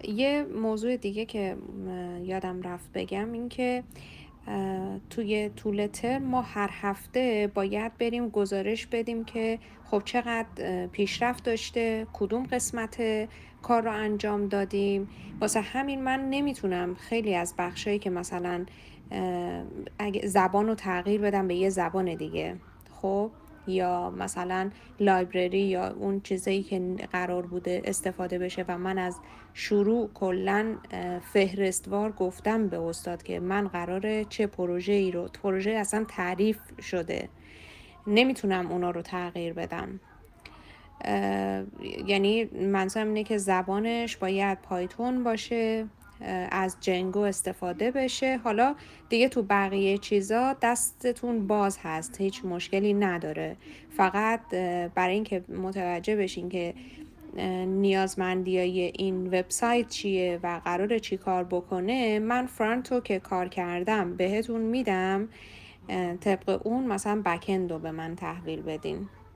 یه موضوع دیگه که یادم رفت بگم این که توی طول ترم ما هر هفته باید بریم گزارش بدیم که خب چقدر پیشرفت داشته، کدوم قسمت کار رو انجام دادیم. واسه همین من نمیتونم خیلی از بخشایی که مثلا اگه زبان رو تغییر بدم به یه زبان دیگه، خب یا مثلا لایبرری یا اون چیزایی که قرار بوده استفاده بشه و من از شروع کلا فهرستوار گفتم به استاد که من قراره چه پروژه‌ای رو، پروژه اصلا تعریف شده، نمیتونم اونا رو تغییر بدم. یعنی منظورم اینه که زبانش باید پایتون باشه، از جنگو استفاده بشه. حالا دیگه تو بقیه چیزا دستتون باز هست، هیچ مشکلی نداره. فقط برای اینکه متوجه بشین که نیازمندیای این وبسایت چیه و قراره چی کار بکنه، من فرانتو که کار کردم بهتون میدم، طبق اون مثلا بکند رو به من تحویل بدین.